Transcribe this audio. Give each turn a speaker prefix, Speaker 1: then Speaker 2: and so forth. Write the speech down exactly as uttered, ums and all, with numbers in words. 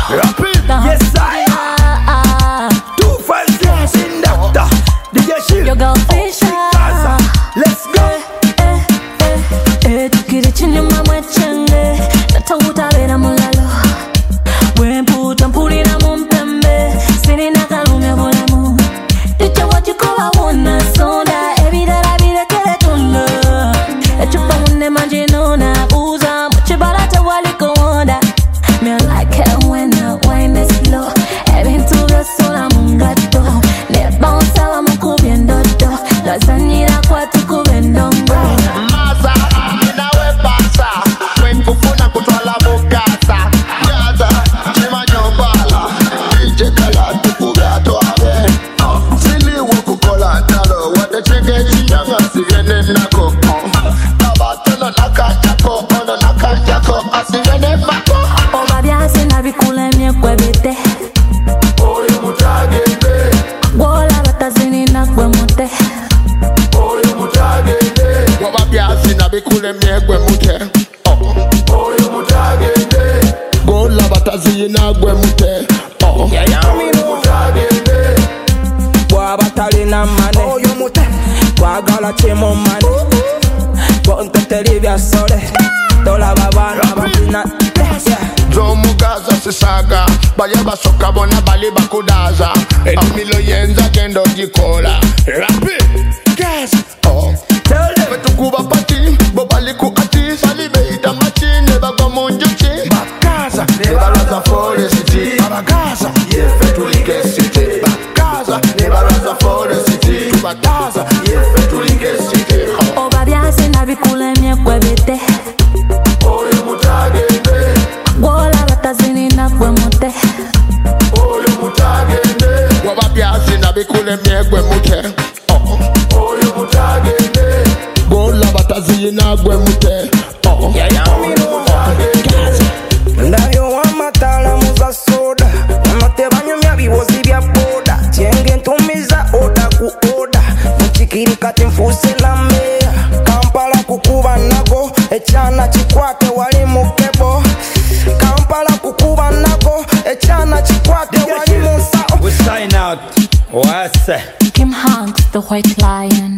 Speaker 1: Rapid, yes I. Two five six in doctor. D J Shield.
Speaker 2: Your girl Fisher.
Speaker 1: Let's go.
Speaker 2: Eh eh eh. Tukiri chini mama chenge. Natauta vera mulalo. Wemputa mpulira mumpembe. Sini nakalume mulamu. Teacher what you call I wanna soda. Every day I be the kere tunda. Echupa munde manjinona. Uza muche barata waliko wanda. Me like it when I wind it slow. Even to the soul I'm gato. Ne bounce awa mukubiendo do. Lazanira kwa tukubendo bro.
Speaker 3: Masa, inawe pasa. When kufuna kutwala mukasa. Gaza, chima nyobala. Ije kala tukugato awe. Sili wakukola nalo. Wade chenge chinyanga sivene nako. Tabatelo nakajako. Ono nakajako. Asivene mako.
Speaker 2: Oba biasi na bikule mye kwebete.
Speaker 3: Oyo mutagende.
Speaker 2: Wola batazini na kwe mute.
Speaker 3: Oyo mutagende. Waba biasi na bikule myegwe mute. Oyo mutagende. Gola batazi na gwe mute.
Speaker 1: Yeah, yeah, me know.
Speaker 3: Mutagende.
Speaker 1: Waba tali na mane. Oyo mute. Wagala chemo mane. Ponte televia sole. Tola babana babina. Yeah.
Speaker 3: Dromu gaza sisaga. Bali basoka bona bali bakudaza. Edumilo yenza kendo jikola. Rapid, gas, oh.
Speaker 1: Tell them.
Speaker 3: Betukuba pati, bobali ku ati. Sali beida machi, neba kwa munjuchi. Bakaza, neba raza foresti. Bakaza, yefe tulike city. Bakaza, neba raza foresti. Bakaza, yefe tulike city.
Speaker 2: Oba biasi na bikule mye kwebete.
Speaker 3: Oyo mutagende.
Speaker 2: Wola batazini na kwe mute.
Speaker 3: Oyo mutagende. Waba biasi na bikule myegwe mute. Oyo mutagende. Gola batazi na gwe mute.
Speaker 1: Yeah, yeah, me know. Ndabyo wamatala muza soda. Amatebanyo myabiwozi bya boda. Tienge ntumiza oda ku oda. Mchikiri kati mfuse na mea. Kampala kukuba nago. Echana chikwake wali mukebo. Kampala kukuba nago. Echana chikwake wali musao.
Speaker 4: We sign out. What's that?
Speaker 2: Kim Hanks, the white lion.